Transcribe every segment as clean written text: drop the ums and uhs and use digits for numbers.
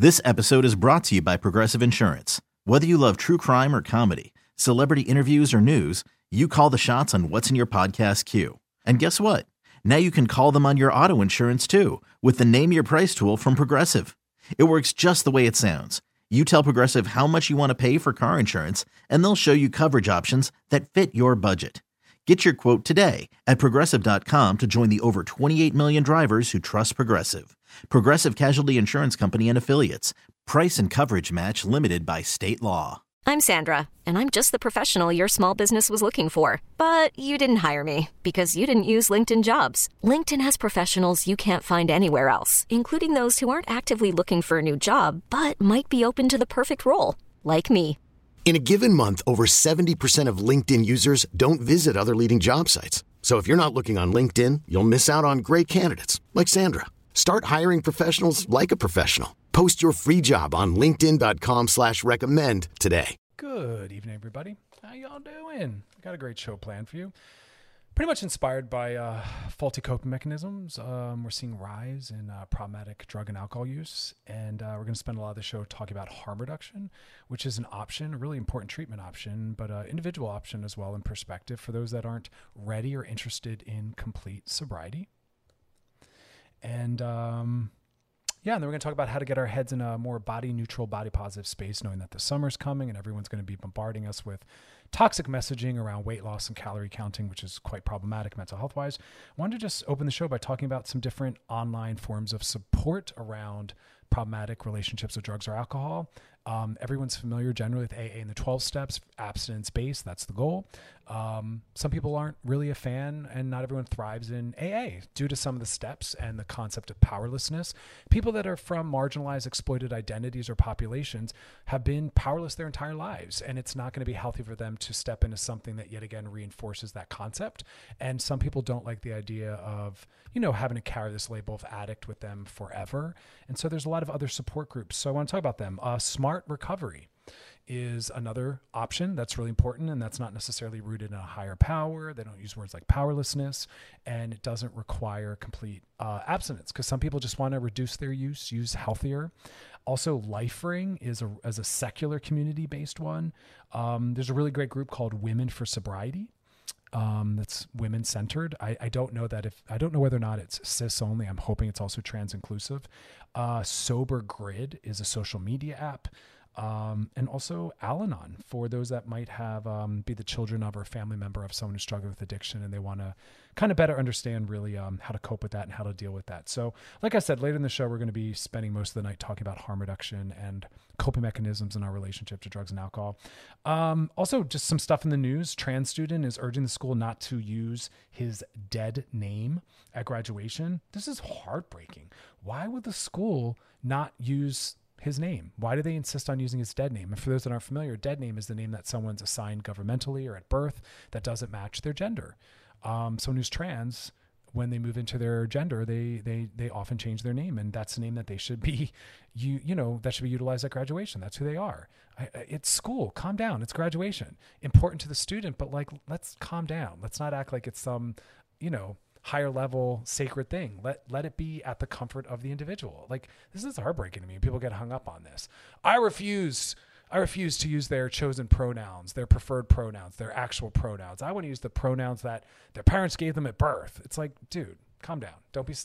This episode is brought to you by Progressive Insurance. Whether you love true crime or comedy, celebrity interviews or news, you call the shots on what's in your podcast queue. And guess what? Now you can call them on your auto insurance too with the Name Your Price tool from Progressive. It works just the way it sounds. You tell Progressive how much you want to pay for car insurance, and they'll show you coverage options that fit your budget. Get your quote today at Progressive.com to join the over 28 million drivers who trust Progressive. Progressive Casualty Insurance Company and Affiliates. Price and coverage match limited by state law. I'm Sandra, and I'm just the professional your small business was looking for. But you didn't hire me because you didn't use LinkedIn Jobs. LinkedIn has professionals you can't find anywhere else, including those who aren't actively looking for a new job, but might be open to the perfect role, like me. In a given month, over 70% of LinkedIn users don't visit other leading job sites. So if you're not looking on LinkedIn, you'll miss out on great candidates like Sandra. Start hiring professionals like a professional. Post your free job on linkedin.com/recommend today. Good evening, everybody. How y'all doing? I got a great show planned for you. Pretty much inspired by faulty coping mechanisms. We're seeing rise in problematic drug and alcohol use. And we're going to spend a lot of the show talking about harm reduction, which is an option, a really important treatment option, but an individual option as well in perspective for those that aren't ready or interested in complete sobriety. And and then we're going to talk about how to get our heads in a more body neutral, body positive space, knowing that the summer's coming and everyone's going to be bombarding us with toxic messaging around weight loss and calorie counting, which is quite problematic mental health wise. I wanted to just open the show by talking about some different online forms of support around problematic relationships with drugs or alcohol. Everyone's familiar generally with AA and the 12 steps, abstinence-based, that's the goal. Some people aren't really a fan, and not everyone thrives in AA due to some of the steps and the concept of powerlessness. People that are from marginalized, exploited identities or populations have been powerless their entire lives, and it's not going to be healthy for them to step into something that yet again reinforces that concept. And some people don't like the idea of, having to carry this label of addict with them forever. And so there's a lot of other support groups. So I want to talk about them. Smart Recovery is another option that's really important, and that's not necessarily rooted in a higher power. They don't use words like powerlessness, and it doesn't require complete abstinence because some people just want to reduce their use healthier. Also, LifeRing is a secular community-based one. There's a really great group called Women for Sobriety. That's women centered. I don't know whether or not it's cis only. I'm hoping it's also trans inclusive. Sober Grid is a social media app. And also Al-Anon for those that might have be the children of or family member of someone who's struggling with addiction, and they want to kind of better understand really how to cope with that and how to deal with that. So like I said, later in the show, we're going to be spending most of the night talking about harm reduction and coping mechanisms in our relationship to drugs and alcohol. Also, just some stuff in the news. Trans student is urging the school not to use his dead name at graduation. This is heartbreaking. Why would the school not use his name? Why do they insist on using his dead name? And for those that aren't familiar, dead name is the name that someone's assigned governmentally or at birth that doesn't match their gender. Someone who's trans, when they move into their gender, they often change their name, and that's the name that they should be, that should be utilized at graduation. That's who they are. It's school. Calm down. It's graduation. Important to the student, but let's calm down. Let's not act like it's some, higher level sacred thing. Let it be at the comfort of the individual. This is heartbreaking to me. People get hung up on this. I refuse to use their chosen pronouns, their preferred pronouns, their actual pronouns. I want to use the pronouns that their parents gave them at birth. It's like, dude, calm down. Don't be,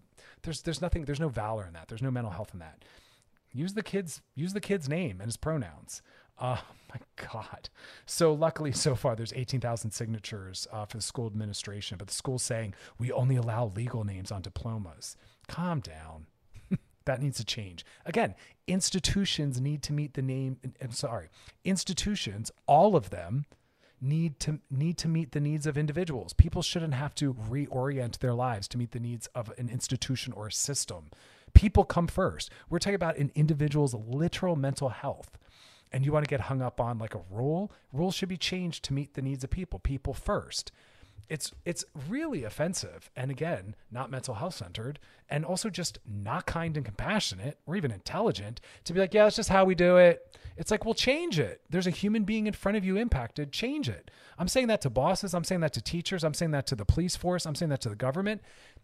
there's no valor in that. There's no mental health in that. Use the kid's name and his pronouns. Oh my God. So luckily so far there's 18,000 signatures for the school administration, but the school's saying we only allow legal names on diplomas. Calm down. That needs to change. Again, institutions need to meet the name. Institutions, all of them need to meet the needs of individuals. People shouldn't have to reorient their lives to meet the needs of an institution or a system. People come first. We're talking about an individual's literal mental health. And you want to get hung up on like a rule? Rules should be changed to meet the needs of people. People first. It's really offensive, and again, not mental health centered, and also just not kind and compassionate or even intelligent to be like, yeah, that's just how we do it. It's like, well, change it. There's a human being in front of you impacted. Change it. I'm saying that to bosses. I'm saying that to teachers. I'm saying that to the police force. I'm saying that to the government.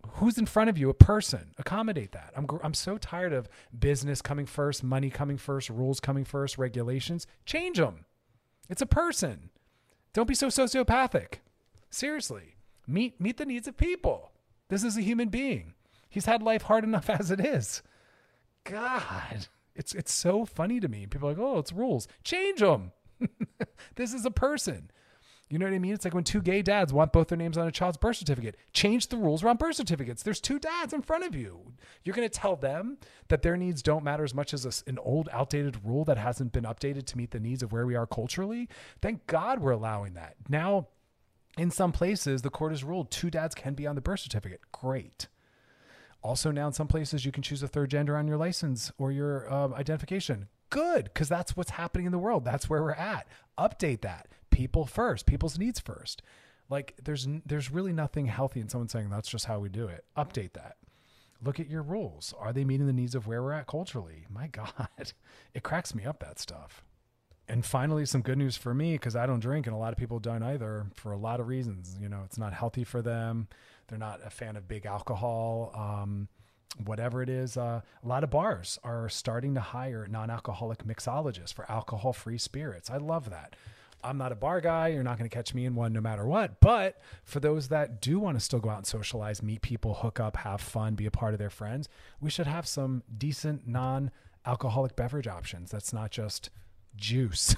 Who's in front of you? A person. Accommodate that. I'm so tired of business coming first, money coming first, rules coming first, regulations. Change them. It's a person. Don't be so sociopathic. Seriously. Meet the needs of people. This is a human being. He's had life hard enough as it is. God, it's so funny to me. People are like, oh, it's rules. Change them. This is a person. You know what I mean? It's like when two gay dads want both their names on a child's birth certificate. Change the rules around birth certificates. There's two dads in front of you. You're going to tell them that their needs don't matter as much as an old, outdated rule that hasn't been updated to meet the needs of where we are culturally? Thank God we're allowing that. Now, in some places, the court has ruled two dads can be on the birth certificate. Great. Also, now in some places, you can choose a third gender on your license or your identification. Good, because that's what's happening in the world. That's where we're at. Update that. People first, people's needs first. Like there's really nothing healthy in someone saying that's just how we do it. Update that. Look at your rules. Are they meeting the needs of where we're at culturally? My God, it cracks me up, that stuff. And finally, some good news for me, because I don't drink and a lot of people don't either for a lot of reasons. You know, it's not healthy for them. They're not a fan of big alcohol. Whatever it is, a lot of bars are starting to hire non-alcoholic mixologists for alcohol-free spirits. I love that. I'm not a bar guy. You're not going to catch me in one no matter what. But for those that do want to still go out and socialize, meet people, hook up, have fun, be a part of their friends, we should have some decent non-alcoholic beverage options. That's not just juice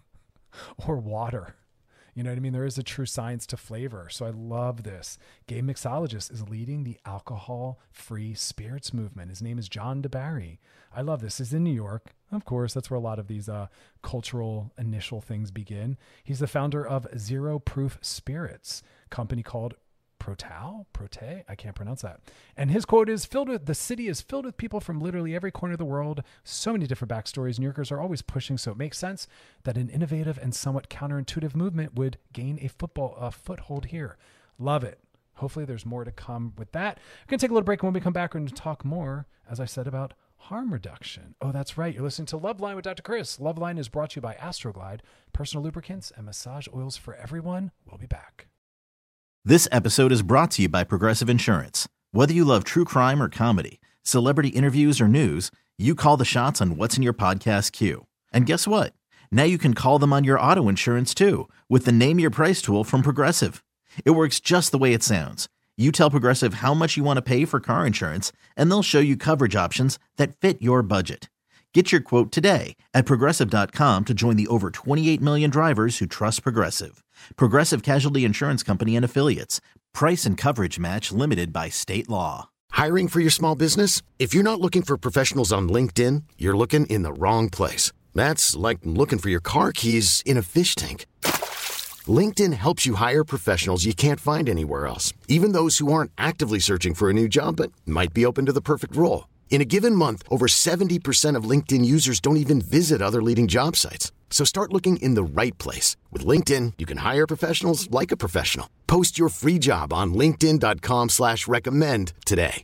or water. You know what I mean? There is a true science to flavor. So I love this. Gay Mixologist is leading the alcohol-free spirits movement. His name is John DeBarry. I love this. He's in New York. Of course, that's where a lot of these cultural initial things begin. He's the founder of Zero Proof Spirits, a company called Prote? I can't pronounce that. And his quote is, the city is filled with people from literally every corner of the world. So many different backstories. New Yorkers are always pushing, so it makes sense that an innovative and somewhat counterintuitive movement would gain a foothold here. Love it. Hopefully there's more to come with that. We're going to take a little break, and when we come back, we're going to talk more, as I said, about harm reduction. Oh, that's right. You're listening to Loveline with Dr. Chris. Loveline is brought to you by Astroglide, personal lubricants and massage oils for everyone. We'll be back. This episode is brought to you by Progressive Insurance. Whether you love true crime or comedy, celebrity interviews or news, you call the shots on what's in your podcast queue. And guess what? Now you can call them on your auto insurance too with the Name Your Price tool from Progressive. It works just the way it sounds. You tell Progressive how much you want to pay for car insurance, and they'll show you coverage options that fit your budget. Get your quote today at Progressive.com to join the over 28 million drivers who trust Progressive. Progressive Casualty Insurance Company and Affiliates. Price and coverage match limited by state law. Hiring for your small business? If you're not looking for professionals on LinkedIn, you're looking in the wrong place. That's like looking for your car keys in a fish tank. LinkedIn helps you hire professionals you can't find anywhere else, even those who aren't actively searching for a new job but might be open to the perfect role. In a given month, over 70% of LinkedIn users don't even visit other leading job sites. So start looking in the right place. With LinkedIn, you can hire professionals like a professional. Post your free job on linkedin.com/recommend today.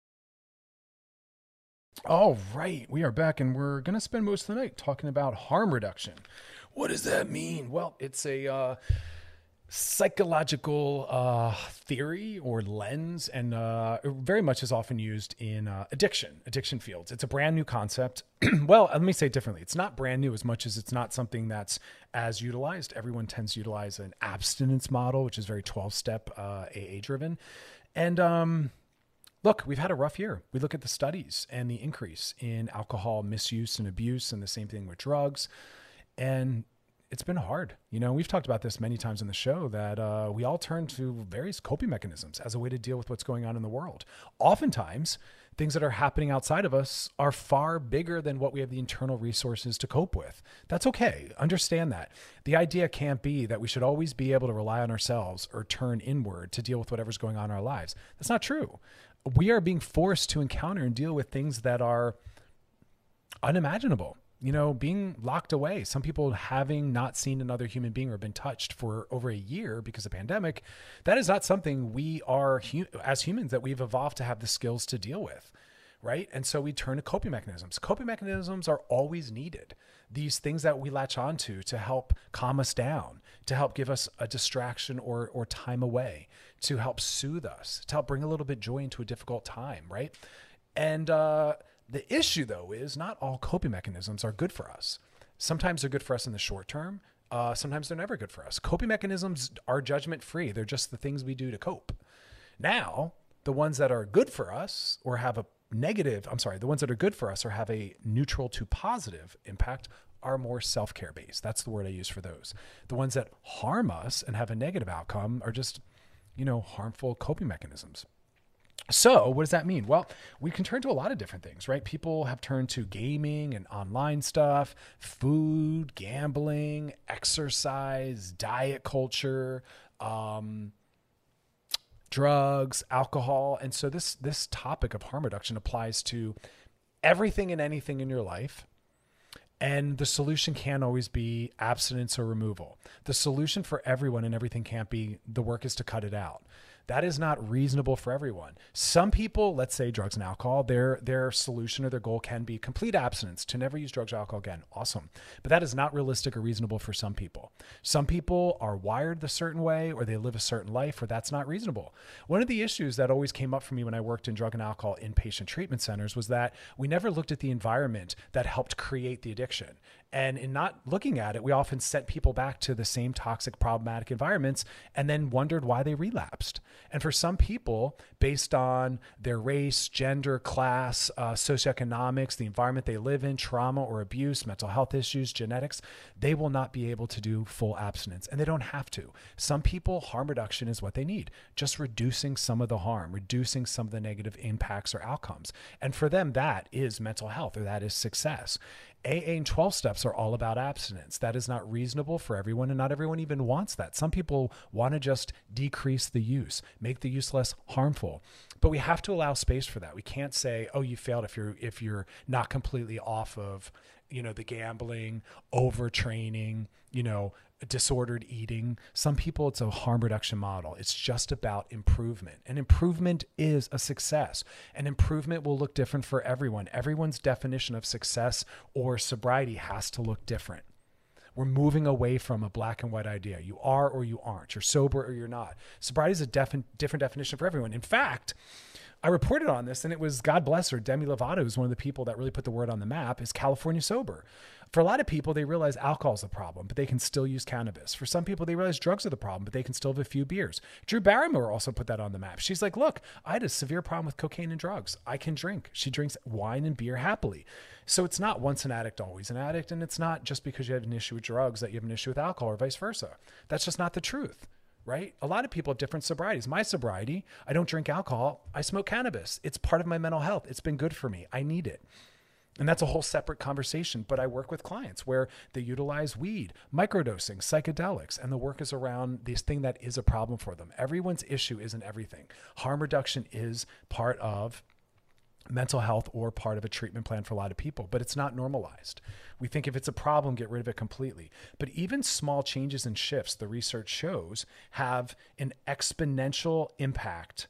All right, we are back, and we're going to spend most of the night talking about harm reduction. What does that mean? Well, it's a psychological theory or lens, and it very much is often used in addiction fields. It's a brand new concept. Well, let me say it differently. It's not brand new as much as it's not something that's as utilized. Everyone tends to utilize an abstinence model, which is very 12-step AA driven. And look, we've had a rough year. We look at the studies and the increase in alcohol misuse and abuse, and the same thing with drugs. And it's been hard. You know, we've talked about this many times on the show that we all turn to various coping mechanisms as a way to deal with what's going on in the world. Oftentimes, things that are happening outside of us are far bigger than what we have the internal resources to cope with. That's okay. Understand that. The idea can't be that we should always be able to rely on ourselves or turn inward to deal with whatever's going on in our lives. That's not true. We are being forced to encounter and deal with things that are unimaginable. You know, being locked away, some people having not seen another human being or been touched for over a year because of pandemic, that is not something we are, as humans, that we've evolved to have the skills to deal with. right? And so we turn to coping mechanisms. Coping mechanisms are always needed. These things that we latch onto to help calm us down, to help give us a distraction or time away, to help soothe us, to help bring a little bit joy into a difficult time, right? And the issue, though, is not all coping mechanisms are good for us. Sometimes they're good for us in the short term. Sometimes they're never good for us. Coping mechanisms are judgment-free. They're just the things we do to cope. Now, the ones that are good for us or have a the ones that are good for us or have a neutral to positive impact are more self-care based. That's the word I use for those. The ones that harm us and have a negative outcome are just, harmful coping mechanisms. So what does that mean? Well, we can turn to a lot of different things, right? People have turned to gaming and online stuff, food, gambling, exercise, diet culture, drugs, alcohol. And so this topic of harm reduction applies to everything and anything in your life. And the solution can't always be abstinence or removal. The solution for everyone and everything can't be the work is to cut it out. That is not reasonable for everyone. Some people, let's say drugs and alcohol, their solution or their goal can be complete abstinence, to never use drugs or alcohol again. Awesome. But that is not realistic or reasonable for some people. Some people are wired a certain way or they live a certain life, or that's not reasonable. One of the issues that always came up for me when I worked in drug and alcohol inpatient treatment centers was that we never looked at the environment that helped create the addiction. And in not looking at it, we often sent people back to the same toxic, problematic environments and then wondered why they relapsed. And for some people, based on their race, gender, class, socioeconomics, the environment they live in, trauma or abuse, mental health issues, genetics, they will not be able to do full abstinence, and they don't have to. Some people, harm reduction is what they need, just reducing some of the harm, reducing some of the negative impacts or outcomes. And for them, that is mental health, or that is success. AA and 12 steps are all about abstinence. That is not reasonable for everyone, and not everyone even wants that. Some people want to just decrease the use, make the use less harmful. But we have to allow space for that. We can't say, oh, you failed if you're not completely off of, the gambling, overtraining, disordered eating. Some people, it's a harm reduction model. It's just about improvement, and improvement is a success, and improvement will look different for everyone. Everyone's definition of success or sobriety has to look different. We're moving away from a black and white idea. You are or you aren't. You're sober or you're not. Sobriety is a different definition for everyone. In fact, I reported on this, and it was, God bless her, Demi Lovato, who's one of the people that really put the word on the map, is California sober. For a lot of people, they realize alcohol is the problem, but they can still use cannabis. For some people, they realize drugs are the problem, but they can still have a few beers. Drew Barrymore also put that on the map. She's like, look, I had a severe problem with cocaine and drugs. I can drink. She drinks wine and beer happily. So it's not once an addict, always an addict. And it's not just because you have an issue with drugs that you have an issue with alcohol or vice versa. That's just not the truth. Right? A lot of people have different sobrieties. My sobriety, I don't drink alcohol. I smoke cannabis. It's part of my mental health. It's been good for me. I need it. And that's a whole separate conversation. But I work with clients where they utilize weed, microdosing, psychedelics, and the work is around this thing that is a problem for them. Everyone's issue isn't everything. Harm reduction is part of mental health or part of a treatment plan for a lot of people, but it's not normalized. We think if it's a problem, get rid of it completely. But even small changes and shifts, the research shows, have an exponential impact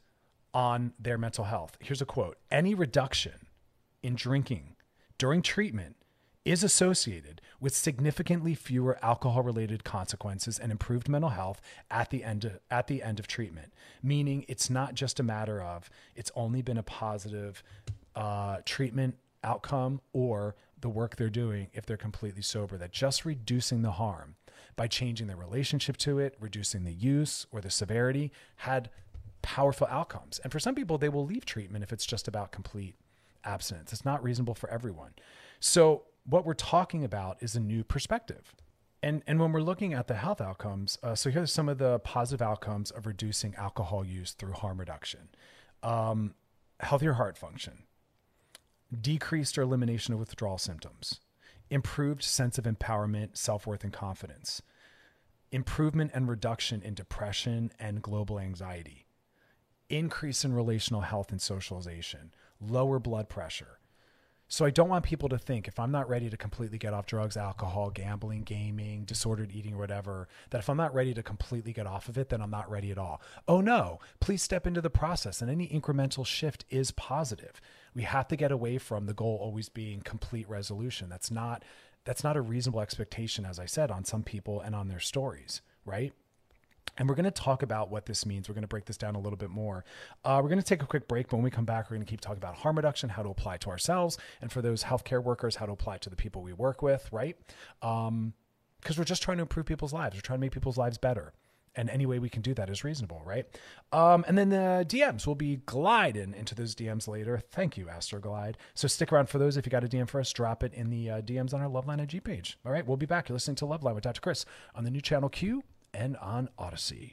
on their mental health. Here's a quote: any reduction in drinking during treatment is associated with significantly fewer alcohol-related consequences and improved mental health at the end of treatment. Meaning, it's not just a matter of it's only been a positive treatment outcome or the work they're doing if they're completely sober. That just reducing the harm by changing their relationship to it, reducing the use or the severity, had powerful outcomes. And for some people, they will leave treatment if it's just about complete abstinence. It's not reasonable for everyone. So what we're talking about is a new perspective. And when we're looking at the health outcomes, so here's some of the positive outcomes of reducing alcohol use through harm reduction. Healthier heart function, decreased or elimination of withdrawal symptoms, improved sense of empowerment, self-worth, and confidence, improvement and reduction in depression and global anxiety, increase in relational health and socialization, lower blood pressure, So I don't want people to think if I'm not ready to completely get off drugs, alcohol, gambling, gaming, disordered eating, or whatever, that if I'm not ready to completely get off of it, then I'm not ready at all. Oh no, please step into the process, and any incremental shift is positive. We have to get away from the goal always being complete resolution. That's not a reasonable expectation, as I said, on some people and on their stories, right? And we're going to talk about what this means. We're going to break this down a little bit more. We're going to take a quick break, but when we come back, we're going to keep talking about harm reduction, how to apply it to ourselves, and for those healthcare workers, how to apply it to the people we work with, right? Because we're just trying to improve people's lives. We're trying to make people's lives better. And any way we can do that is reasonable, right? And then the DMs, we'll be gliding into those DMs later. Thank you, Astroglide. So stick around for those. If you got a DM for us, drop it in the DMs on our Loveline IG page. All right, we'll be back. You're listening to Loveline with Dr. Chris on the new channel Q and on Odyssey.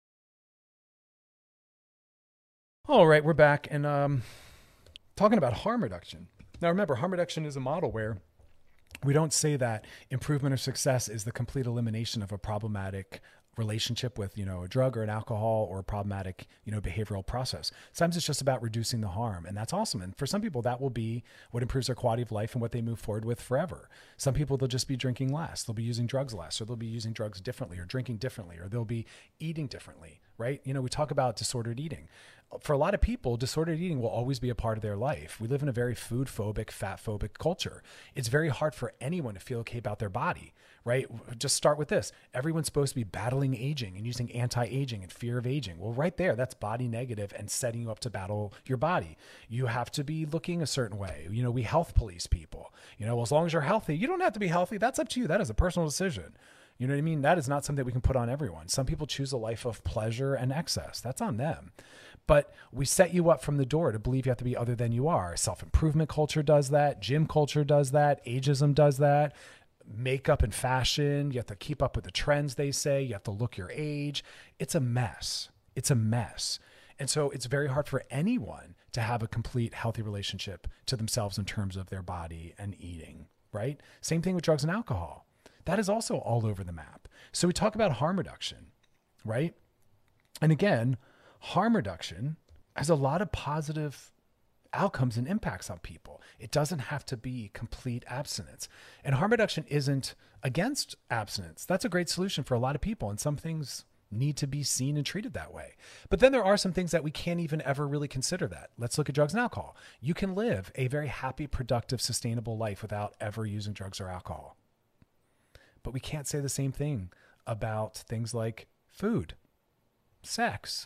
All right, we're back and talking about harm reduction. Now remember, harm reduction is a model where we don't say that improvement or success is the complete elimination of a problematic relationship with, a drug or an alcohol or a problematic, behavioral process. Sometimes it's just about reducing the harm, and that's awesome. And for some people, that will be what improves their quality of life and what they move forward with forever. Some people, they'll just be drinking less. They'll be using drugs less, or they'll be using drugs differently or drinking differently, or they'll be eating differently, right? We talk about disordered eating. For a lot of people, disordered eating will always be a part of their life. We live in a very food phobic, fat phobic culture. It's very hard for anyone to feel okay about their body, right? Just start with this. Everyone's supposed to be battling aging and using anti-aging and fear of aging. Well, right there, that's body negative and setting you up to battle your body. You have to be looking a certain way. We health police people. Well, as long as you're healthy, you don't have to be healthy. That's up to you. That is a personal decision. You know what I mean? That is not something we can put on everyone. Some people choose a life of pleasure and excess. That's on them. But we set you up from the door to believe you have to be other than you are. Self-improvement culture does that. Gym culture does that. Ageism does that. Makeup and fashion. You have to keep up with the trends, they say. You have to look your age. It's a mess. It's a mess. And so it's very hard for anyone to have a complete healthy relationship to themselves in terms of their body and eating, right? Same thing with drugs and alcohol. That is also all over the map. So we talk about harm reduction, right? And again, harm reduction has a lot of positive outcomes and impacts on people. It doesn't have to be complete abstinence. And harm reduction isn't against abstinence. That's a great solution for a lot of people. And some things need to be seen and treated that way. But then there are some things that we can't even ever really consider that. Let's look at drugs and alcohol. You can live a very happy, productive, sustainable life without ever using drugs or alcohol. But we can't say the same thing about things like food, sex,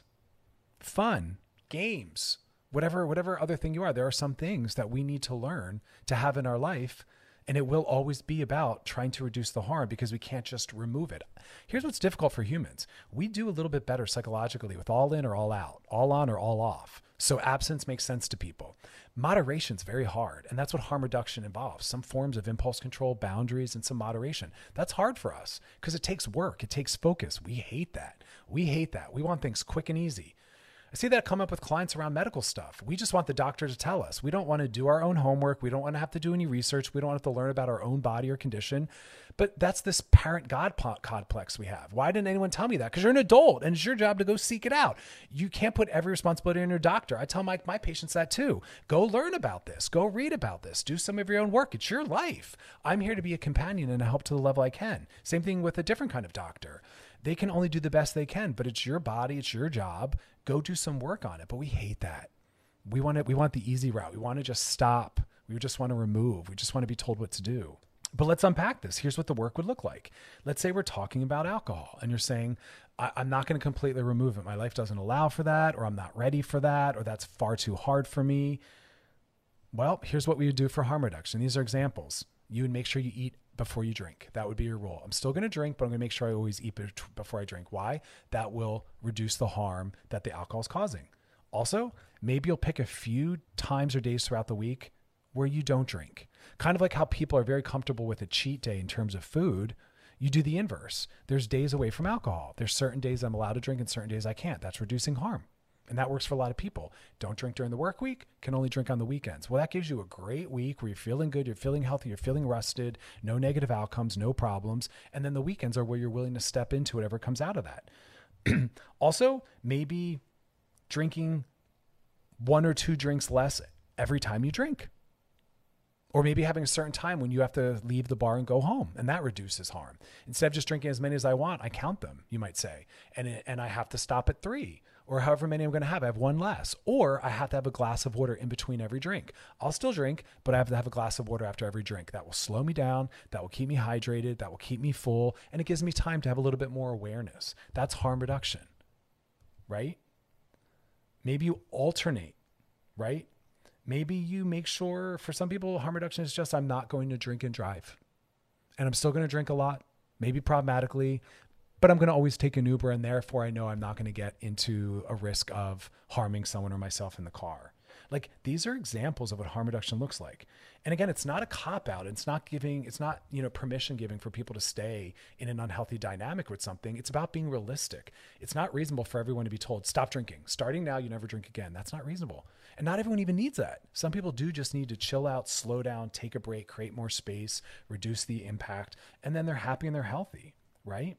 fun, games, whatever other thing you are. There are some things that we need to learn to have in our life, and it will always be about trying to reduce the harm because we can't just remove it. Here's what's difficult for humans. We do a little bit better psychologically with all in or all out, all on or all off. So absence makes sense to people. Moderation is very hard, and that's what harm reduction involves. Some forms of impulse control, boundaries, and some moderation. That's hard for us because it takes work. It takes focus. We hate that. We want things quick and easy. I see that come up with clients around medical stuff. We just want the doctor to tell us. We don't want to do our own homework. We don't want to have to do any research. We don't have to learn about our own body or condition. But that's this parent God complex we have. Why didn't anyone tell me that? Because you're an adult and it's your job to go seek it out. You can't put every responsibility on your doctor. I tell my patients that too. Go learn about this. Go read about this. Do some of your own work. It's your life. I'm here to be a companion and help to the level I can. Same thing with a different kind of doctor. They can only do the best they can, but it's your body. It's your job. Go do some work on it. But we hate that. We want the easy route. We want to just stop. We just want to remove. We just want to be told what to do. But let's unpack this. Here's what the work would look like. Let's say we're talking about alcohol and you're saying, I'm not going to completely remove it. My life doesn't allow for that, or I'm not ready for that, or that's far too hard for me. Well, here's what we would do for harm reduction. These are examples. You would make sure you eat before you drink. That would be your rule. I'm still going to drink, but I'm going to make sure I always eat before I drink. Why? That will reduce the harm that the alcohol is causing. Also, maybe you'll pick a few times or days throughout the week where you don't drink. Kind of like how people are very comfortable with a cheat day in terms of food. You do the inverse. There's days away from alcohol. There's certain days I'm allowed to drink and certain days I can't. That's reducing harm. And that works for a lot of people. Don't drink during the work week, can only drink on the weekends. Well, that gives you a great week where you're feeling good, you're feeling healthy, you're feeling rested, no negative outcomes, no problems. And then the weekends are where you're willing to step into whatever comes out of that. Also, maybe drinking 1 or 2 drinks less every time you drink. Or maybe having a certain time when you have to leave the bar and go home, and that reduces harm. Instead of just drinking as many as I want, I count them, you might say. And I have to stop at 3 or however many I'm going to have. I have 1 less. Or I have to have a glass of water in between every drink. I'll still drink, but I have to have a glass of water after every drink. That will slow me down. That will keep me hydrated. That will keep me full. And it gives me time to have a little bit more awareness. That's harm reduction, right? Maybe you alternate, right? Maybe you make sure, for some people, harm reduction is just, I'm not going to drink and drive. And I'm still going to drink a lot, maybe problematically, but I'm going to always take an Uber, and therefore I know I'm not going to get into a risk of harming someone or myself in the car. Like, these are examples of what harm reduction looks like. And again, it's not a cop-out. It's not, permission giving for people to stay in an unhealthy dynamic with something. It's about being realistic. It's not reasonable for everyone to be told, stop drinking. Starting now, you never drink again. That's not reasonable. And not everyone even needs that. Some people do just need to chill out, slow down, take a break, create more space, reduce the impact, and then they're happy and they're healthy, right?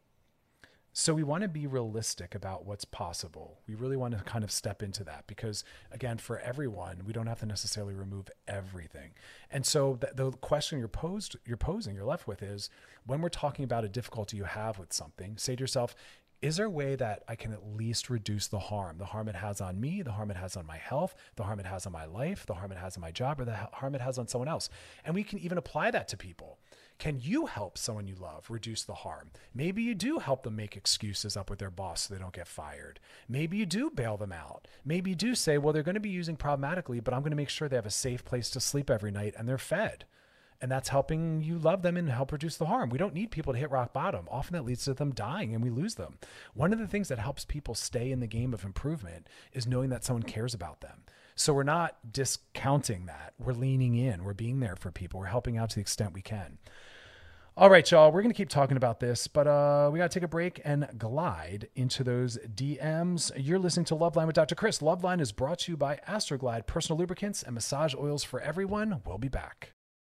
So we want to be realistic about what's possible. We really want to kind of step into that because, again, for everyone, we don't have to necessarily remove everything. And so the question you're posing, you're left with is, when we're talking about a difficulty you have with something, say to yourself, is there a way that I can at least reduce the harm it has on me, the harm it has on my health, the harm it has on my life, the harm it has on my job, or the harm it has on someone else? And we can even apply that to people. Can you help someone you love reduce the harm? Maybe you do help them make excuses up with their boss so they don't get fired. Maybe you do bail them out. Maybe you do say, well, they're going to be using problematically, but I'm going to make sure they have a safe place to sleep every night and they're fed. And that's helping you love them and help reduce the harm. We don't need people to hit rock bottom. Often that leads to them dying and we lose them. One of the things that helps people stay in the game of improvement is knowing that someone cares about them. So we're not discounting that. We're leaning in. We're being there for people. We're helping out to the extent we can. All right, y'all, we're going to keep talking about this, but we got to take a break and glide into those DMs. You're listening to Loveline with Dr. Chris. Loveline is brought to you by Astroglide, personal lubricants and massage oils for everyone. We'll be back.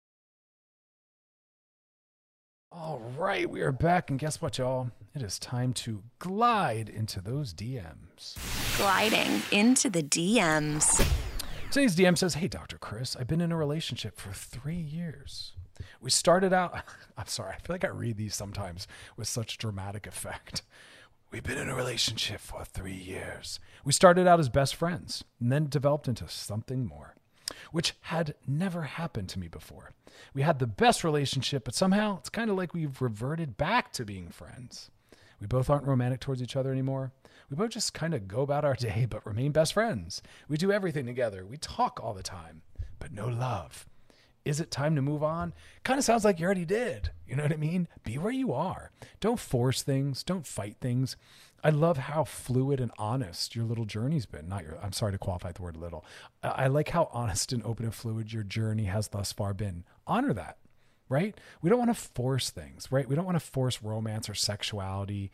All right, we are back, and guess what, y'all? It is time to glide into those DMs. Gliding into the DMs. Today's DM says, hey, Dr. Chris, I've been in a relationship for 3 years. We started out, I'm sorry, I feel like I read these sometimes with such dramatic effect. We've been in a relationship for 3 years. We started out as best friends and then developed into something more, which had never happened to me before. We had the best relationship, but somehow it's kind of like we've reverted back to being friends. We both aren't romantic towards each other anymore. We both just kind of go about our day, but remain best friends. We do everything together. We talk all the time, but no love. Is it time to move on? Kind of sounds like you already did. You know what I mean? Be where you are. Don't force things. Don't fight things. I love how fluid and honest your little journey's been. I'm sorry to qualify the word little. I like how honest and open and fluid your journey has thus far been. Honor that, right? We don't want to force things, right? We don't want to force romance or sexuality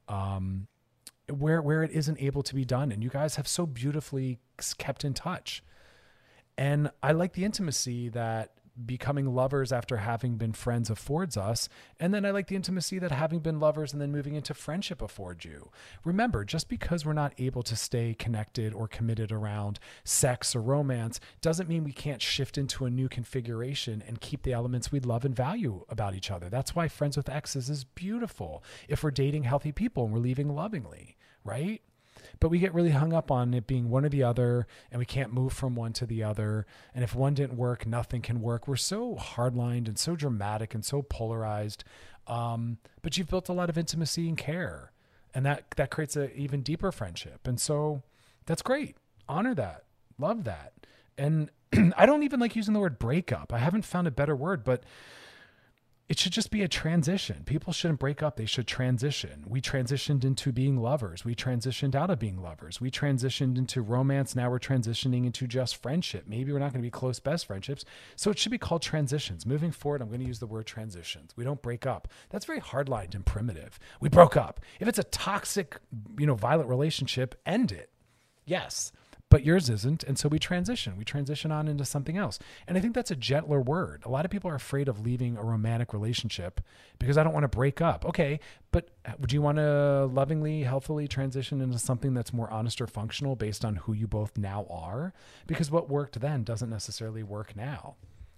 where it isn't able to be done. And you guys have so beautifully kept in touch. And I like the intimacy that becoming lovers after having been friends affords us. And then I like the intimacy that having been lovers and then moving into friendship affords you. Remember, just because we're not able to stay connected or committed around sex or romance doesn't mean we can't shift into a new configuration and keep the elements we love and value about each other. That's why Friends with Exes is beautiful. If we're dating healthy people and we're leaving lovingly, right? But we get really hung up on it being one or the other, and we can't move from one to the other. And if one didn't work, nothing can work. We're so hardlined and so dramatic and so polarized. But you've built a lot of intimacy and care, and that creates an even deeper friendship. And so that's great. Honor that. Love that. And I don't even like using the word breakup. I haven't found a better word, but it should just be a transition. People shouldn't break up. They should transition. We transitioned into being lovers. We transitioned out of being lovers. We transitioned into romance. Now we're transitioning into just friendship. Maybe we're not going to be close best friendships. So it should be called transitions. Moving forward, I'm going to use the word transitions. We don't break up. That's very hardlined and primitive. We broke up. If it's a toxic, violent relationship, end it. Yes. But yours isn't. And so we transition. We transition on into something else. And I think that's a gentler word. A lot of people are afraid of leaving a romantic relationship because I don't want to break up. Okay, but would you want to lovingly, healthily transition into something that's more honest or functional based on who you both now are? Because what worked then doesn't necessarily work now,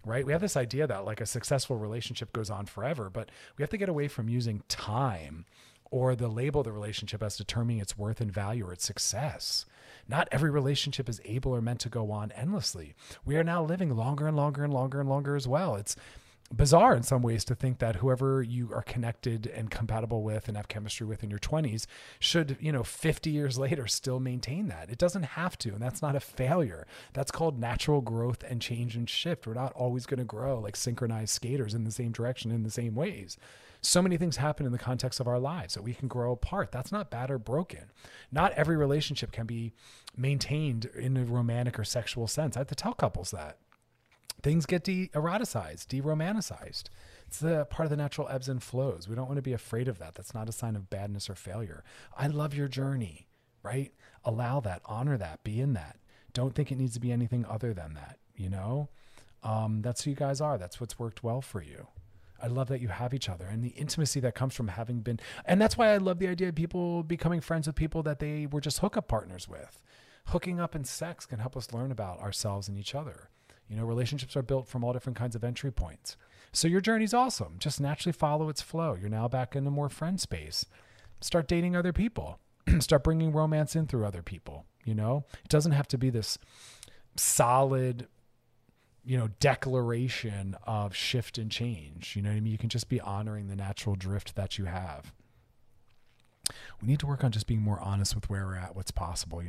right? We have this idea that like a successful relationship goes on forever, but we have to get away from using time or the label of the relationship as determining its worth and value or its success. Not every relationship is able or meant to go on endlessly. We are now living longer and longer and longer and longer as well. It's bizarre in some ways to think that whoever you are connected and compatible with and have chemistry with in your 20s should, 50 years later still maintain that. It doesn't have to, and that's not a failure. That's called natural growth and change and shift. We're not always going to grow like synchronized skaters in the same direction in the same ways. So many things happen in the context of our lives that we can grow apart. That's not bad or broken. Not every relationship can be maintained in a romantic or sexual sense. I have to tell couples that. Things get de-eroticized, de-romanticized. It's the part of the natural ebbs and flows. We don't want to be afraid of that. That's not a sign of badness or failure. I love your journey, right? Allow that, honor that, be in that. Don't think it needs to be anything other than that, That's who you guys are. That's what's worked well for you. I love that you have each other and the intimacy that comes from having been, and that's why I love the idea of people becoming friends with people that they were just hookup partners with. Hooking up and sex can help us learn about ourselves and each other. Relationships are built from all different kinds of entry points. So your journey's awesome. Just naturally follow its flow. You're now back in a more friend space. Start dating other people. Start bringing romance in through other people. It doesn't have to be this solid, declaration of shift and change. You know what I mean? You can just be honoring the natural drift that you have. We need to work on just being more honest with where we're at, what's possible,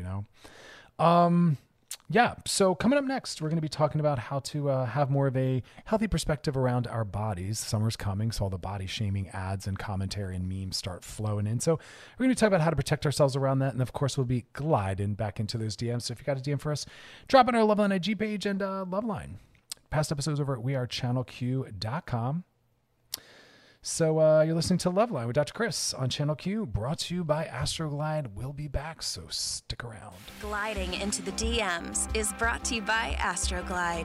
Yeah. So coming up next, we're going to be talking about how to have more of a healthy perspective around our bodies. Summer's coming, so all the body shaming ads and commentary and memes start flowing in. So we're going to talk about how to protect ourselves around that. And of course, we'll be gliding back into those DMs. So if you got a DM for us, drop on our Loveline IG page and Loveline. Past episodes over at wearechannelq.com. So you're listening to Loveline with Dr. Chris on Channel Q, brought to you by Astroglide. We'll be back, so stick around. Gliding into the DMs is brought to you by Astroglide.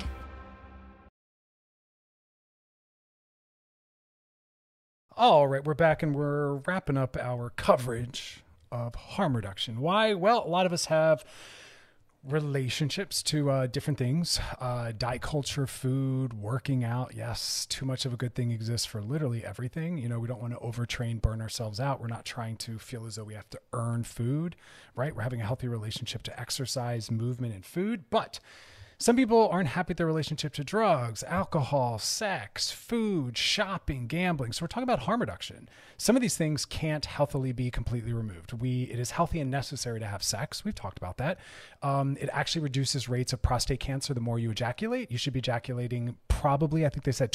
All right, we're back and we're wrapping up our coverage of harm reduction. Why? Well, a lot of us have relationships to different things, diet culture, food, working out. Yes, too much of a good thing exists for literally everything. We don't want to overtrain, burn ourselves out. We're not trying to feel as though we have to earn food, right? We're having a healthy relationship to exercise, movement, and food. But some people aren't happy with their relationship to drugs, alcohol, sex, food, shopping, gambling. So we're talking about harm reduction. Some of these things can't healthily be completely removed. It is healthy and necessary to have sex. We've talked about that. It actually reduces rates of prostate cancer the more you ejaculate. You should be ejaculating probably, I think they said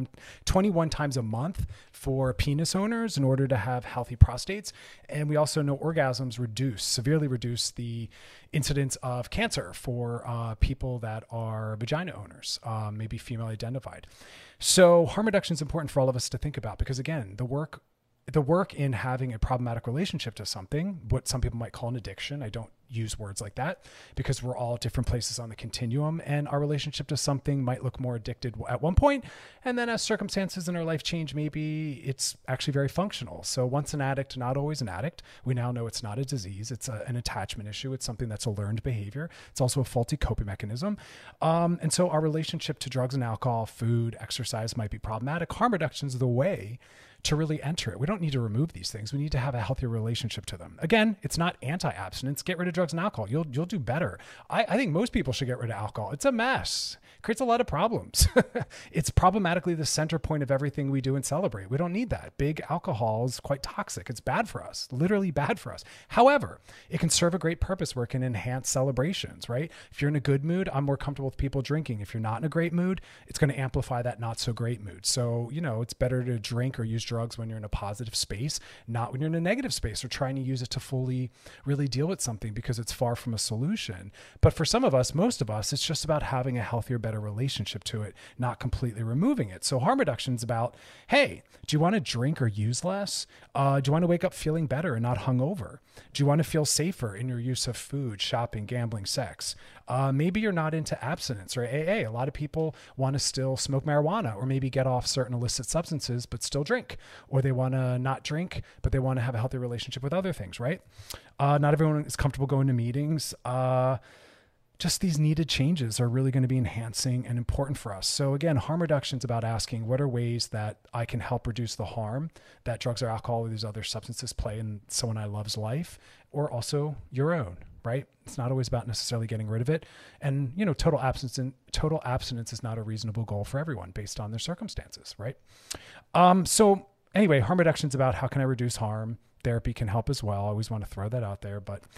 21 times a month for penis owners in order to have healthy prostates. And we also know orgasms severely reduce the incidence of cancer for people that are vagina owners, maybe female identified. So harm reduction is important for all of us to think about because, again, the work in having a problematic relationship to something, what some people might call an addiction. I don't use words like that because we're all at different places on the continuum, and our relationship to something might look more addicted at one point, and then as circumstances in our life change, maybe it's actually very functional. So once an addict, not always an addict. We now know it's not a disease. It's an attachment issue. It's something that's a learned behavior. It's also a faulty coping mechanism. And so our relationship to drugs and alcohol, food, exercise might be problematic. Harm reduction is the way to really enter it. We don't need to remove these things. We need to have a healthier relationship to them. Again, it's not anti-abstinence. Get rid of drugs and alcohol. You'll do better. I think most people should get rid of alcohol. It's a mess. It creates a lot of problems. It's problematically the center point of everything we do and celebrate. We don't need that. Big alcohol is quite toxic. It's bad for us, literally bad for us. However, it can serve a great purpose where it can enhance celebrations, right? If you're in a good mood, I'm more comfortable with people drinking. If you're not in a great mood, it's going to amplify that not so great mood. So, it's better to drink or use drugs when you're in a positive space, not when you're in a negative space or trying to use it to fully really deal with something because it's far from a solution. But for some of us, most of us, it's just about having a healthier, better relationship to it, not completely removing it. So harm reduction is about, hey, do you want to drink or use less? Do you want to wake up feeling better and not hungover? Do you want to feel safer in your use of food, shopping, gambling, sex? Maybe you're not into abstinence or AA. A lot of people want to still smoke marijuana or maybe get off certain illicit substances, but still drink. Or they want to not drink, but they want to have a healthy relationship with other things, right? Not everyone is comfortable going to meetings. just these needed changes are really going to be enhancing and important for us. So again, harm reduction is about asking what are ways that I can help reduce the harm that drugs or alcohol or these other substances play in someone I love's life, or also your own, right? It's not always about necessarily getting rid of it. And, total abstinence is not a reasonable goal for everyone based on their circumstances, right? So anyway, harm reduction is about how can I reduce harm? Therapy can help as well. I always want to throw that out there, but,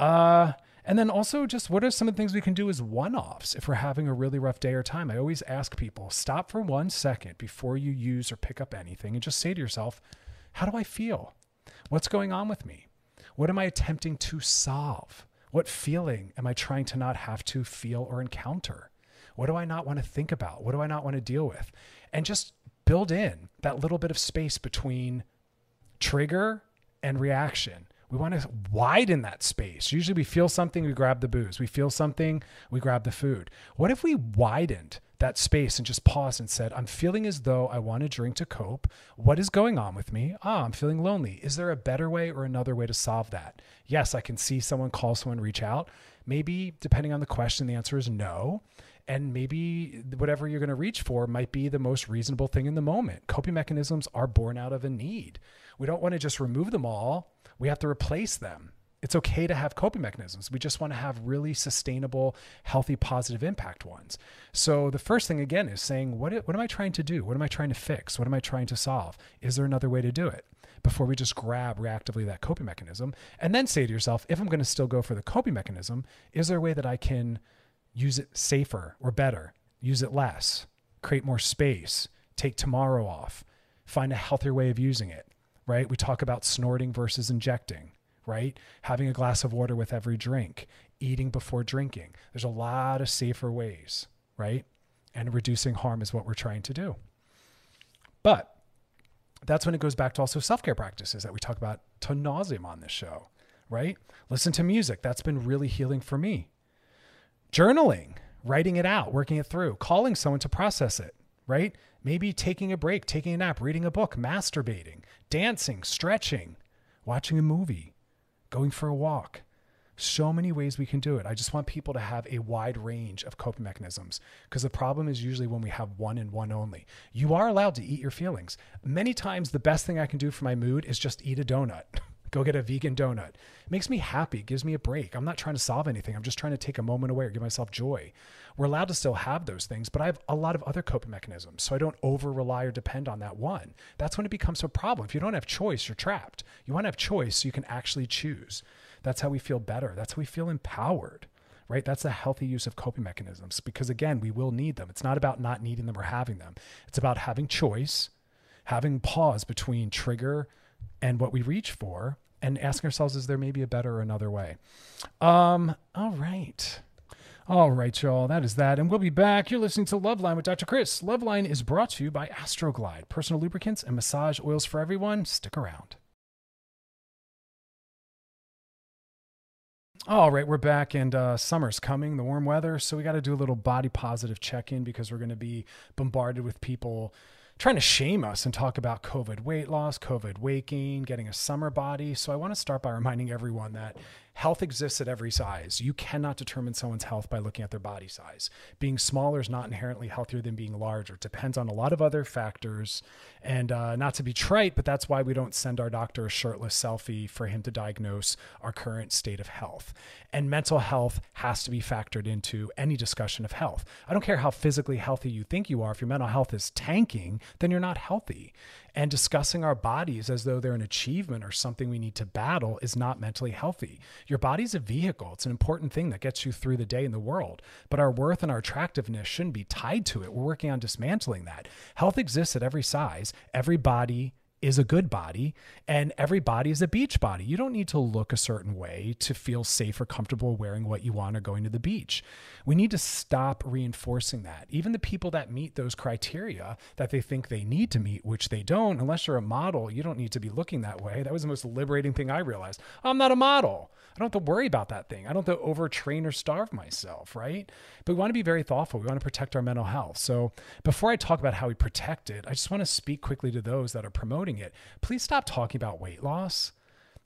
and then also just what are some of the things we can do as one-offs if we're having a really rough day or time? I always ask people, stop for 1 second before you use or pick up anything and just say to yourself, how do I feel? What's going on with me? What am I attempting to solve? What feeling am I trying to not have to feel or encounter? What do I not want to think about? What do I not want to deal with? And just build in that little bit of space between trigger and reaction. We want to widen that space. Usually we feel something, we grab the booze. We feel something, we grab the food. What if we widened that space and just paused and said, I'm feeling as though I want to drink to cope. What is going on with me? I'm feeling lonely. Is there a better way or another way to solve that? Yes, I can see someone, call someone, reach out. Maybe depending on the question, the answer is no. And maybe whatever you're going to reach for might be the most reasonable thing in the moment. Coping mechanisms are born out of a need. We don't want to just remove them all. We have to replace them. It's okay to have coping mechanisms. We just want to have really sustainable, healthy, positive impact ones. So the first thing, again, is saying, what am I trying to do? What am I trying to fix? What am I trying to solve? Is there another way to do it? Before we just grab reactively that coping mechanism. And then say to yourself, if I'm going to still go for the coping mechanism, is there a way that I can use it safer or better, use it less, create more space, take tomorrow off, find a healthier way of using it, right? We talk about snorting versus injecting, right? Having a glass of water with every drink, eating before drinking. There's a lot of safer ways, right? And reducing harm is what we're trying to do. But that's when it goes back to also self-care practices that we talk about to nauseam on this show, right? Listen to music. That's been really healing for me. Journaling, writing it out, working it through, calling someone to process it, right? Maybe taking a break, taking a nap, reading a book, masturbating, dancing, stretching, watching a movie, going for a walk. So many ways we can do it. I just want people to have a wide range of coping mechanisms, because the problem is usually when we have one and one only. You are allowed to eat your feelings. Many times the best thing I can do for my mood is just eat a donut. Go get a vegan donut. It makes me happy. It gives me a break. I'm not trying to solve anything. I'm just trying to take a moment away or give myself joy. We're allowed to still have those things, but I have a lot of other coping mechanisms, so I don't over rely or depend on that one. That's when it becomes a problem. If you don't have choice, you're trapped. You want to have choice so you can actually choose. That's how we feel better. That's how we feel empowered, right? That's a healthy use of coping mechanisms, because again, we will need them. It's not about not needing them or having them. It's about having choice, having pause between trigger and what we reach for, and asking ourselves, is there maybe a better or another way? All right, y'all, that is that. And we'll be back. You're listening to Loveline with Dr. Chris. Loveline is brought to you by Astroglide, personal lubricants and massage oils for everyone. Stick around. All right, we're back, and summer's coming, the warm weather. So we got to do a little body positive check-in, because we're going to be bombarded with people trying to shame us and talk about COVID weight loss, COVID weight gain, getting a summer body. So I want to start by reminding everyone that health exists at every size. You cannot determine someone's health by looking at their body size. Being smaller is not inherently healthier than being larger. It depends on a lot of other factors. And not to be trite, but that's why we don't send our doctor a shirtless selfie for him to diagnose our current state of health. And mental health has to be factored into any discussion of health. I don't care how physically healthy you think you are. If your mental health is tanking, then you're not healthy. And discussing our bodies as though they're an achievement or something we need to battle is not mentally healthy. Your body's a vehicle. It's an important thing that gets you through the day in the world. But our worth and our attractiveness shouldn't be tied to it. We're working on dismantling that. Health exists at every size. Every body is a good body, and every body is a beach body. You don't need to look a certain way to feel safe or comfortable wearing what you want or going to the beach. We need to stop reinforcing that. Even the people that meet those criteria that they think they need to meet, which they don't, unless you're a model, you don't need to be looking that way. That was the most liberating thing I realized. I'm not a model. I don't have to worry about that thing. I don't have to overtrain or starve myself, right? But we want to be very thoughtful. We want to protect our mental health. So before I talk about how we protect it, I just want to speak quickly to those that are promoting it. Please stop talking about weight loss.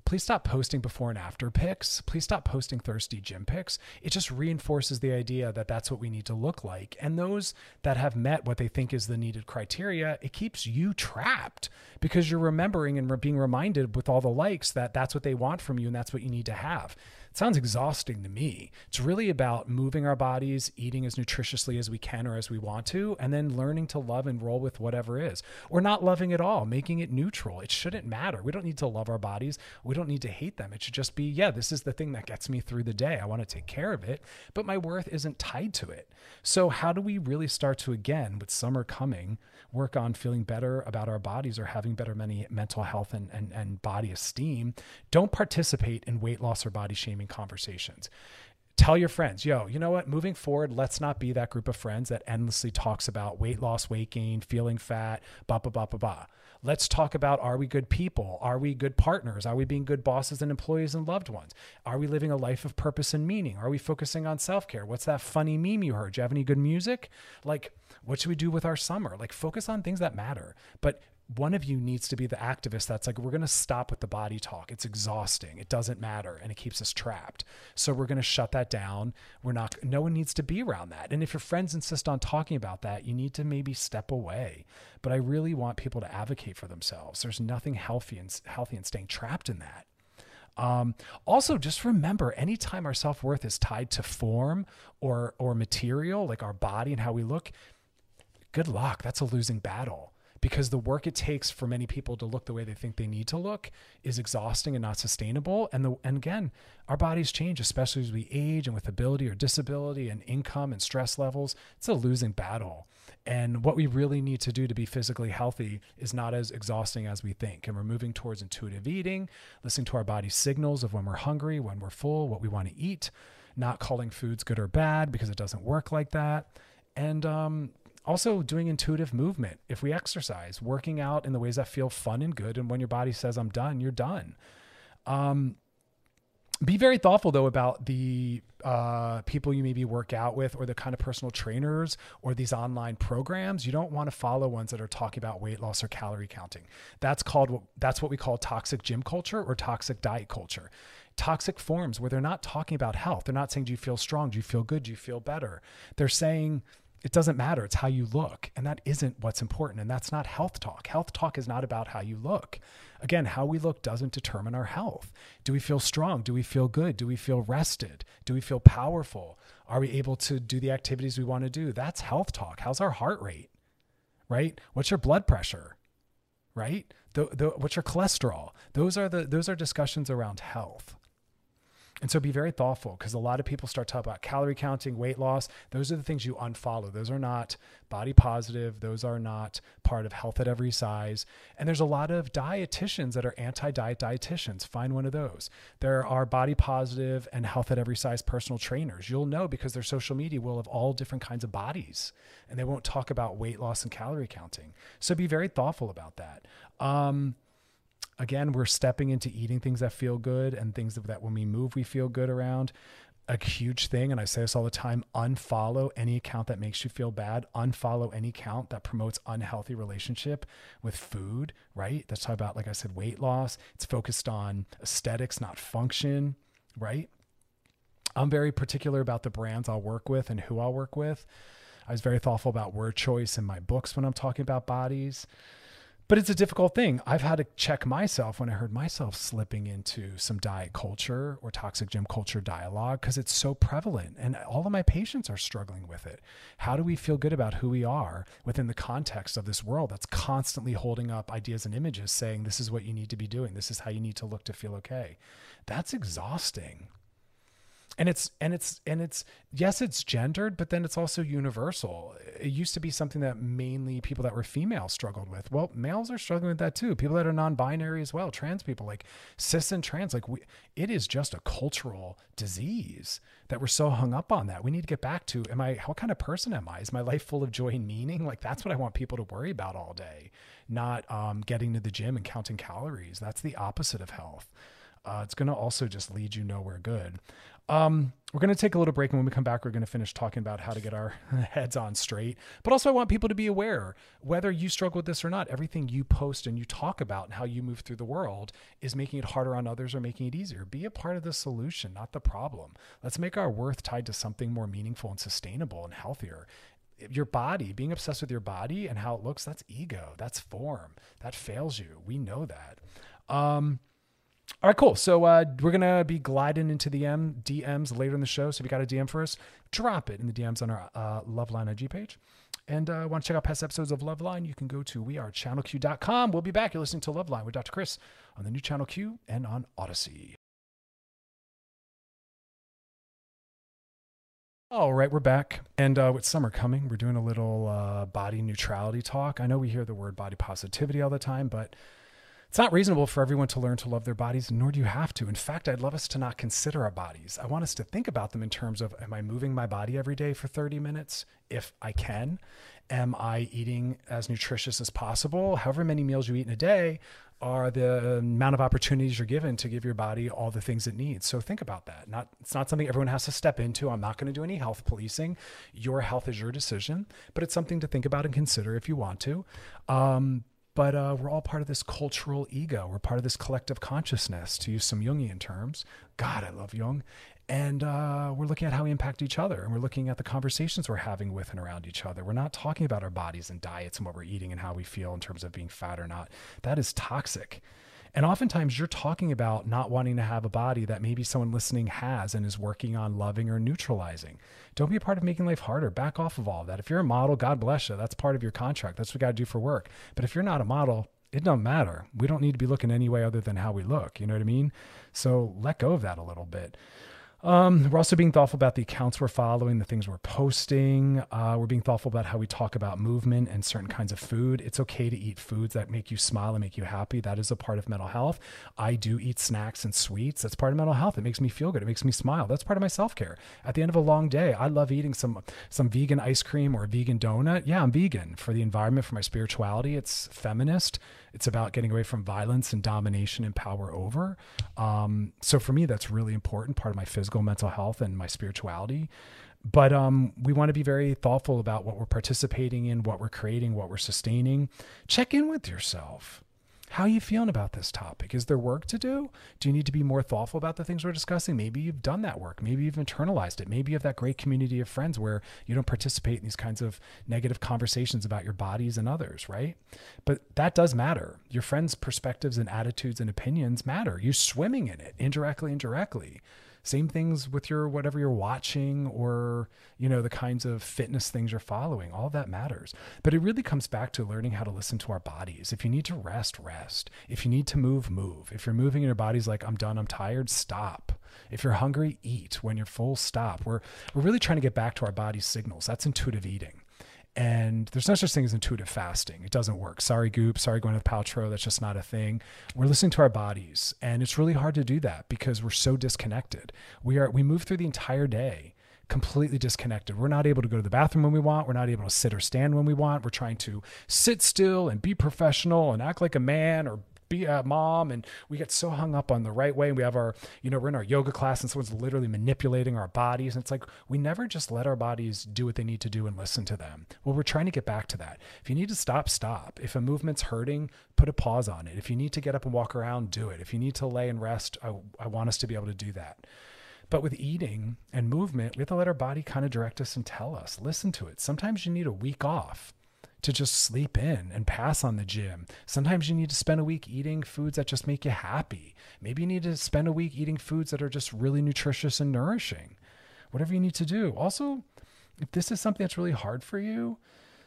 please stop posting before and after pics. Please stop posting thirsty gym pics. It just reinforces the idea that that's what we need to look like. And those that have met what they think is the needed criteria, it keeps you trapped because you're remembering and being reminded with all the likes that that's what they want from you and that's what you need to have. It sounds exhausting to me. It's really about moving our bodies, eating as nutritiously as we can or as we want to, and then learning to love and roll with whatever is, or not loving at all, making it neutral. It shouldn't matter. We don't need to love our bodies. We don't need to hate them. It should just be, yeah, this is the thing that gets me through the day. I want to take care of it, but my worth isn't tied to it. So how do we really start to, again, with summer coming, work on feeling better about our bodies or having better mental health and body esteem? Don't participate in weight loss or body shaming conversations. Tell your friends, yo, you know what? Moving forward, let's not be that group of friends that endlessly talks about weight loss, weight gain, feeling fat, blah, blah, blah, blah, blah. Let's talk about, are we good people? Are we good partners? Are we being good bosses and employees and loved ones? Are we living a life of purpose and meaning? Are we focusing on self-care? What's that funny meme you heard? Do you have any good music? Like, what should we do with our summer? Like, focus on things that matter. But one of you needs to be the activist that's like, we're going to stop with the body talk. It's exhausting. It doesn't matter. And it keeps us trapped. So we're going to shut that down. No one needs to be around that. And if your friends insist on talking about that, you need to maybe step away. But I really want people to advocate for themselves. There's nothing healthy in staying trapped in that. Also, just remember, anytime our self-worth is tied to form or material, like our body and how we look, good luck. That's a losing battle. Because the work it takes for many people to look the way they think they need to look is exhausting and not sustainable. And again, our bodies change, especially as we age and with ability or disability and income and stress levels. It's a losing battle. And what we really need to do to be physically healthy is not as exhausting as we think. And we're moving towards intuitive eating, listening to our body's signals of when we're hungry, when we're full, what we want to eat, not calling foods good or bad because it doesn't work like that. And, also doing intuitive movement. If we exercise, working out in the ways that feel fun and good. And when your body says, I'm done, you're done. Be very thoughtful though about the people you maybe work out with or the kind of personal trainers or these online programs. You don't want to follow ones that are talking about weight loss or calorie counting. That's what we call toxic gym culture or toxic diet culture. Toxic forms where they're not talking about health. They're not saying, do you feel strong? Do you feel good? Do you feel better? They're saying, it doesn't matter. It's how you look. And that isn't what's important. And that's not health talk. Health talk is not about how you look. Again, how we look doesn't determine our health. Do we feel strong? Do we feel good? Do we feel rested? Do we feel powerful? Are we able to do the activities we want to do? That's health talk. How's our heart rate, right? What's your blood pressure, right? What's your cholesterol? Those are discussions around health. And so be very thoughtful because a lot of people start talking about calorie counting, weight loss. Those are the things you unfollow. Those are not body positive. Those are not part of health at every size. And there's a lot of dietitians that are anti-diet dietitians. Find one of those. There are body positive and health at every size personal trainers. You'll know because their social media will have all different kinds of bodies and they won't talk about weight loss and calorie counting. So be very thoughtful about that. Again, we're stepping into eating things that feel good and things that when we move, we feel good around. A huge thing, and I say this all the time, unfollow any account that makes you feel bad. Unfollow any account that promotes unhealthy relationship with food, right? That's talking about, like I said, weight loss. It's focused on aesthetics, not function, right? I'm very particular about the brands I'll work with and who I'll work with. I was very thoughtful about word choice in my books when I'm talking about bodies. But it's a difficult thing. I've had to check myself when I heard myself slipping into some diet culture or toxic gym culture dialogue because it's so prevalent and all of my patients are struggling with it. How do we feel good about who we are within the context of this world that's constantly holding up ideas and images saying this is what you need to be doing. This is how you need to look to feel okay. That's exhausting. And it's yes, it's gendered, but then it's also universal. It used to be something that mainly people that were female struggled with. Well, males are struggling with that too. People that are non-binary as well, trans people, like cis and trans, it is just a cultural disease that we're so hung up on that. We need to get back to, what kind of person am I? Is my life full of joy and meaning? Like that's what I want people to worry about all day, not getting to the gym and counting calories. That's the opposite of health. It's going to also just lead you nowhere good. We're going to take a little break, and when we come back, we're going to finish talking about how to get our heads on straight. But also I want people to be aware, whether you struggle with this or not, everything you post and you talk about and how you move through the world is making it harder on others or making it easier. Be a part of the solution, not the problem. Let's make our worth tied to something more meaningful and sustainable and healthier. Your body, being obsessed with your body and how it looks, that's ego, that's form, that fails you. We know that. All right, cool. So we're going to be gliding into the DMs later in the show. So if you got a DM for us, drop it in the DMs on our Loveline IG page. And want to check out past episodes of Loveline, you can go to wearechannelq.com. We'll be back. You're listening to Loveline with Dr. Chris on the new Channel Q and on Odyssey. All right, we're back. And with summer coming, we're doing a little body neutrality talk. I know we hear the word body positivity all the time, but it's not reasonable for everyone to learn to love their bodies, nor do you have to. In fact, I'd love us to not consider our bodies. I want us to think about them in terms of, am I moving my body every day for 30 minutes? If I can. Am I eating as nutritious as possible? However many meals you eat in a day are the amount of opportunities you're given to give your body all the things it needs. So think about that. It's not something everyone has to step into. I'm not going to do any health policing. Your health is your decision, but it's something to think about and consider if you want to. But we're all part of this cultural ego. We're part of this collective consciousness, to use some Jungian terms. God, I love Jung. And we're looking at how we impact each other. And we're looking at the conversations we're having with and around each other. We're not talking about our bodies and diets and what we're eating and how we feel in terms of being fat or not. That is toxic. And oftentimes you're talking about not wanting to have a body that maybe someone listening has and is working on loving or neutralizing. Don't be a part of making life harder. Back off of all of that. If you're a model, God bless you. That's part of your contract. That's what we got to do for work. But if you're not a model, it don't matter. We don't need to be looking any way other than how we look. You know what I mean? So let go of that a little bit. We're also being thoughtful about the accounts we're following, the things we're posting. We're being thoughtful about how we talk about movement and certain kinds of food. It's okay to eat foods that make you smile and make you happy. That is a part of mental health. I do eat snacks and sweets. That's part of mental health. It makes me feel good. It makes me smile. That's part of my self-care. At the end of a long day, I love eating some vegan ice cream or a vegan donut. Yeah, I'm vegan for the environment, for my spirituality. It's feminist. It's about getting away from violence and domination and power over. So for me, that's really important, part of my physical mental health and my spirituality. But we want to be very thoughtful about what we're participating in, what we're creating, what we're sustaining. Check in with yourself. How are you feeling about this topic? Is there work to do? Do you need to be more thoughtful about the things we're discussing? Maybe you've done that work. Maybe you've internalized it. Maybe you have that great community of friends where you don't participate in these kinds of negative conversations about your bodies and others, right? But that does matter. Your friends' perspectives and attitudes and opinions matter. You're swimming in it, indirectly and directly. Same things with your whatever you're watching or, the kinds of fitness things you're following. All of that matters. But it really comes back to learning how to listen to our bodies. If you need to rest, rest. If you need to move, move. If you're moving and your body's like, I'm done, I'm tired, stop. If you're hungry, eat. When you're full, stop. We're really trying to get back to our body's signals. That's intuitive eating. And there's no such thing as intuitive fasting. It doesn't work. Sorry, Goop. Sorry, Gwyneth Paltrow. That's just not a thing. We're listening to our bodies. And it's really hard to do that because we're so disconnected. We move through the entire day completely disconnected. We're not able to go to the bathroom when we want. We're not able to sit or stand when we want. We're trying to sit still and be professional and act like a man or be a mom, and we get so hung up on the right way. And we have we're in our yoga class and someone's literally manipulating our bodies. And it's like, we never just let our bodies do what they need to do and listen to them. Well, we're trying to get back to that. If you need to stop, stop. If a movement's hurting, put a pause on it. If you need to get up and walk around, do it. If you need to lay and rest, I want us to be able to do that. But with eating and movement, we have to let our body kind of direct us and tell us, listen to it. Sometimes you need a week off to just sleep in and pass on the gym. Sometimes you need to spend a week eating foods that just make you happy. Maybe you need to spend a week eating foods that are just really nutritious and nourishing. Whatever you need to do. Also, if this is something that's really hard for you,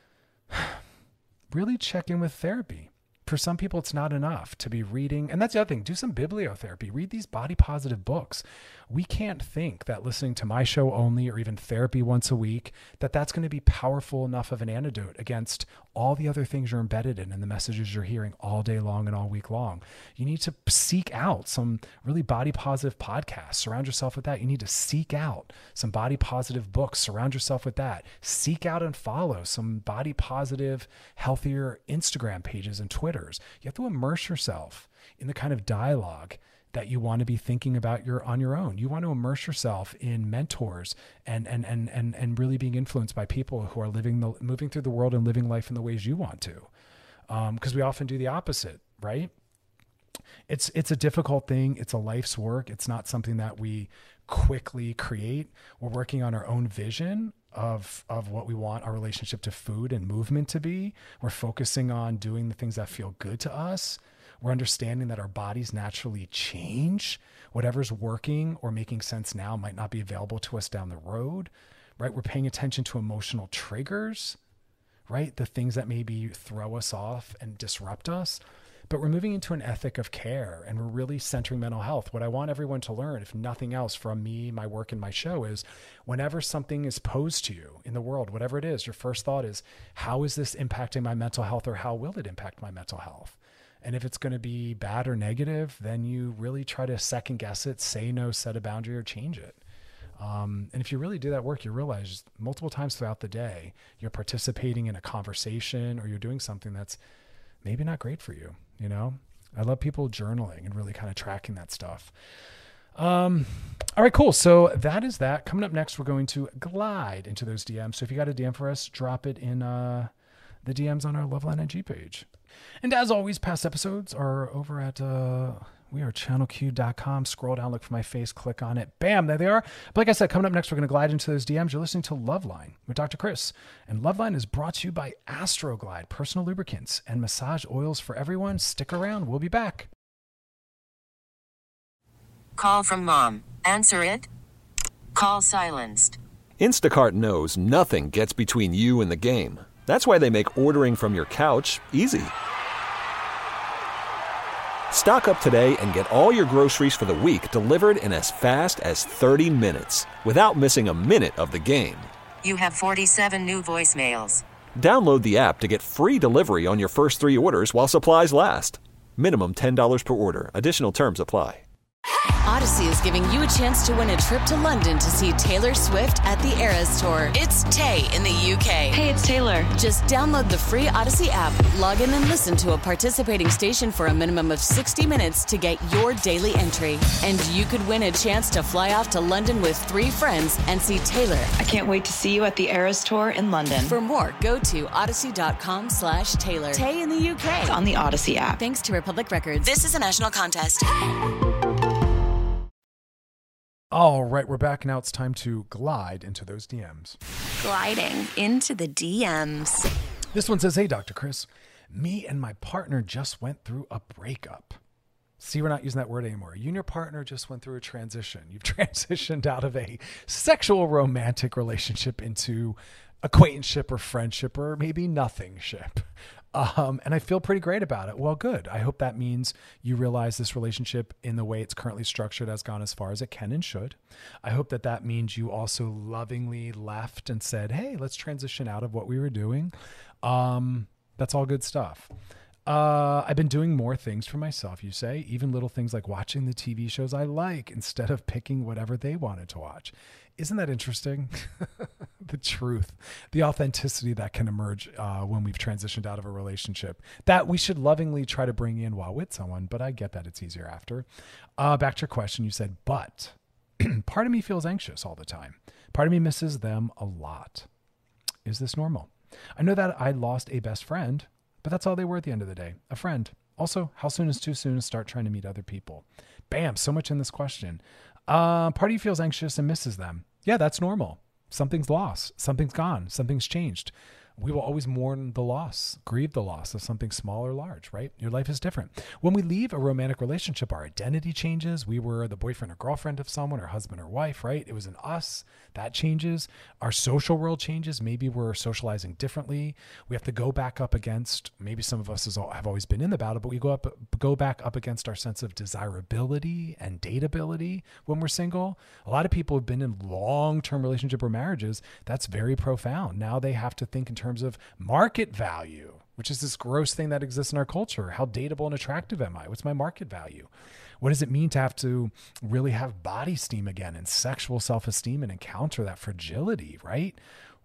really check in with therapy. For some people, it's not enough to be reading. And that's the other thing. Do some bibliotherapy. Read these body positive books. We can't think that listening to my show only or even therapy once a week, that's going to be powerful enough of an antidote against all the other things you're embedded in and the messages you're hearing all day long and all week long. You need to seek out some really body positive podcasts. Surround yourself with that. You need to seek out some body positive books. Surround yourself with that. Seek out and follow some body positive, healthier Instagram pages and Twitters. You have to immerse yourself in the kind of dialogue that you want to be thinking about on your own. You want to immerse yourself in mentors and really being influenced by people who are moving through the world and living life in the ways you want to. Because we often do the opposite, right? It's a difficult thing. It's a life's work. It's not something that we quickly create. We're working on our own vision of what we want our relationship to food and movement to be. We're focusing on doing the things that feel good to us. We're understanding that our bodies naturally change. Whatever's working or making sense now might not be available to us down the road, right? We're paying attention to emotional triggers, right? The things that maybe throw us off and disrupt us. But we're moving into an ethic of care, and we're really centering mental health. What I want everyone to learn, if nothing else from me, my work, and my show, is whenever something is posed to you in the world, whatever it is, your first thought is, how is this impacting my mental health, or how will it impact my mental health? And if it's going to be bad or negative, then you really try to second guess it, say no, set a boundary, or change it. And if you really do that work, you realize multiple times throughout the day, you're participating in a conversation, or you're doing something that's maybe not great for you. You know, I love people journaling and really kind of tracking that stuff. All right, cool. So that is that. Coming up next, we're going to glide into those DMs. So if you got a DM for us, drop it in the DMs on our Loveline IG page. And as always, past episodes are over at wearechannelq.com. Scroll down, look for my face, click on it. Bam, there they are. But like I said, coming up next, we're going to glide into those DMs. You're listening to Loveline with Dr. Chris. And Loveline is brought to you by Astroglide, personal lubricants and massage oils for everyone. Stick around. We'll be back. Call from mom. Answer it. Call silenced. Instacart knows nothing gets between you and the game. That's why they make ordering from your couch easy. Stock up today and get all your groceries for the week delivered in as fast as 30 minutes without missing a minute of the game. You have 47 new voicemails. Download the app to get free delivery on your first 3 orders while supplies last. Minimum $10 per order. Additional terms apply. Odyssey is giving you a chance to win a trip to London to see Taylor Swift at the Eras Tour. It's Tay in the UK. Hey, it's Taylor. Just download the free Odyssey app, log in and listen to a participating station for a minimum of 60 minutes to get your daily entry. And you could win a chance to fly off to London with 3 friends and see Taylor. I can't wait to see you at the Eras Tour in London. For more, go to odyssey.com/Taylor. Tay in the UK. It's on the Odyssey app. Thanks to Republic Records. This is a national contest. All right, we're back now. It's time to glide into those DMs. Gliding into the DMs. This one says, hey, Dr. Chris, me and my partner just went through a breakup. See, we're not using that word anymore. You and your partner just went through a transition. You've transitioned out of a sexual romantic relationship into acquaintanceship or friendship or maybe nothingship. And I feel pretty great about it. Well, good. I hope that means you realize this relationship in the way it's currently structured has gone as far as it can and should. I hope that that means you also lovingly left and said, hey, let's transition out of what we were doing. That's all good stuff. I've been doing more things for myself, you say, even little things like watching the TV shows I like instead of picking whatever they wanted to watch. Isn't that interesting? The truth, the authenticity that can emerge when we've transitioned out of a relationship that we should lovingly try to bring in while with someone. But I get that it's easier after. Back to your question, you said, but part of me feels anxious all the time. Part of me misses them a lot. Is this normal? I know that I lost a best friend, but that's all they were at the end of the day, a friend. Also, how soon is too soon to start trying to meet other people? Bam, so much in this question. Part of you feels anxious and misses them. Yeah, that's normal. Something's lost. Something's gone. Something's changed. We will always mourn the loss, grieve the loss of something small or large, right? Your life is different. When we leave a romantic relationship, our identity changes. We were the boyfriend or girlfriend of someone, or husband or wife, right? It was an us. That changes. Our social world changes. Maybe we're socializing differently. We have to go back up against, maybe some of us have always been in the battle, but we go back up against our sense of desirability and dateability when we're single. A lot of people have been in long-term relationship or marriages. That's very profound. Now they have to think in terms of market value, which is this gross thing that exists in our culture. How dateable and attractive am I? What's my market value? What does it mean to have to really have body esteem again and sexual self-esteem and encounter that fragility, right?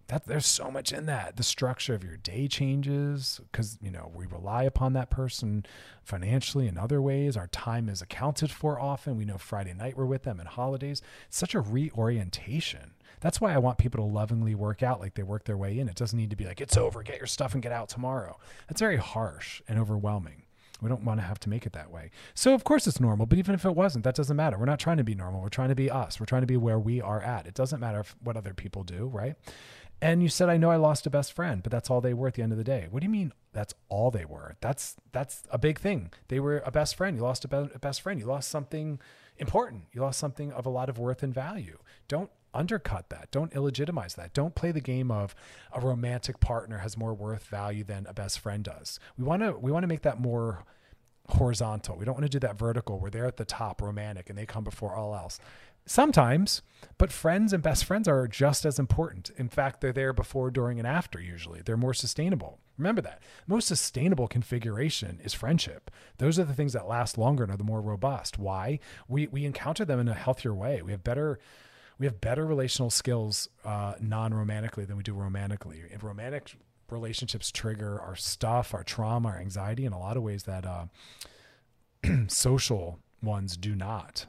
There's so much in that. The structure of your day changes because, we rely upon that person financially in other ways. Our time is accounted for often. We know Friday night we're with them and holidays. It's such a reorientation. That's why I want people to lovingly work out like they work their way in. It doesn't need to be like, it's over, get your stuff and get out tomorrow. That's very harsh and overwhelming. We don't want to have to make it that way. So of course it's normal, but even if it wasn't, that doesn't matter. We're not trying to be normal. We're trying to be us. We're trying to be where we are at. It doesn't matter what other people do, right? And you said, I know I lost a best friend, but that's all they were at the end of the day. What do you mean that's all they were? That's a big thing. They were a best friend. You lost a best friend. You lost something important. You lost something of a lot of worth and value. Don't undercut that. Don't illegitimize that. Don't play the game of a romantic partner has more worth value than a best friend does. We want to make that more horizontal. We don't want to do that vertical where they're at the top, romantic, and they come before all else. Sometimes, but friends and best friends are just as important. In fact, they're there before, during, and after usually. They're more sustainable. Remember that. Most sustainable configuration is friendship. Those are the things that last longer and are the more robust. Why? We encounter them in a healthier way. We have better relational skills non-romantically than we do romantically. And romantic relationships trigger our stuff, our trauma, our anxiety in a lot of ways that social ones do not.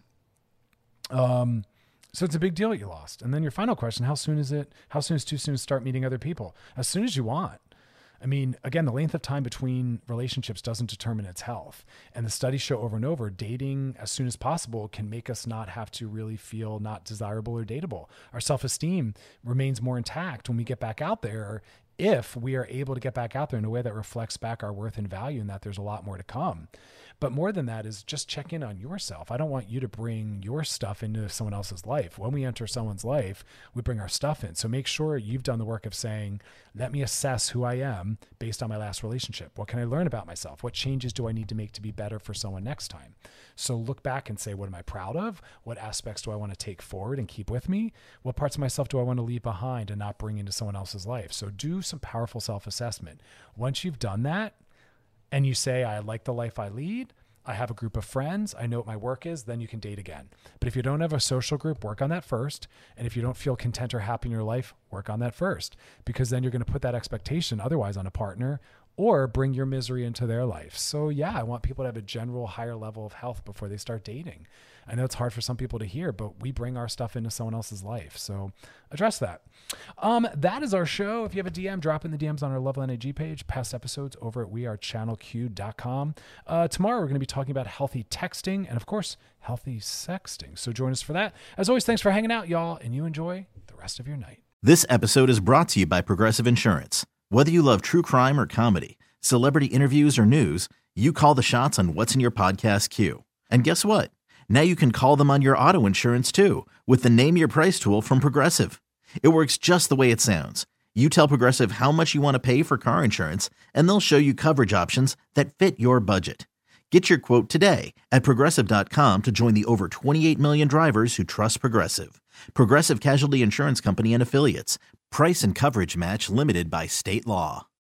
So it's a big deal that you lost. And then your final question, how soon is too soon to start meeting other people? As soon as you want. I mean, again, the length of time between relationships doesn't determine its health. And the studies show over and over, dating as soon as possible can make us not have to really feel not desirable or dateable. Our self-esteem remains more intact when we get back out there, if we are able to get back out there in a way that reflects back our worth and value, and that there's a lot more to come. But more than that is just check in on yourself. I don't want you to bring your stuff into someone else's life. When we enter someone's life, we bring our stuff in. So make sure you've done the work of saying, let me assess who I am based on my last relationship. What can I learn about myself? What changes do I need to make to be better for someone next time? So look back and say, what am I proud of? What aspects do I want to take forward and keep with me? What parts of myself do I want to leave behind and not bring into someone else's life? So do some powerful self-assessment. Once you've done that, and you say, I like the life I lead, I have a group of friends, I know what my work is, then you can date again. But if you don't have a social group, work on that first. And if you don't feel content or happy in your life, work on that first. Because then you're going to put that expectation otherwise on a partner or bring your misery into their life. So yeah, I want people to have a general higher level of health before they start dating. I know it's hard for some people to hear, but we bring our stuff into someone else's life. So address that. That is our show. If you have a DM, drop in the DMs on our Loveline IG page. Past episodes over at wearechannelq.com. Tomorrow we're going to be talking about healthy texting and, of course, healthy sexting. So join us for that. As always, thanks for hanging out, y'all, and you enjoy the rest of your night. This episode is brought to you by Progressive Insurance. Whether you love true crime or comedy, celebrity interviews or news, you call the shots on what's in your podcast queue. And guess what? Now you can call them on your auto insurance too with the Name Your Price tool from Progressive. It works just the way it sounds. You tell Progressive how much you want to pay for car insurance, and they'll show you coverage options that fit your budget. Get your quote today at Progressive.com to join the over 28 million drivers who trust Progressive. Progressive Casualty Insurance Company and Affiliates. Price and coverage match limited by state law.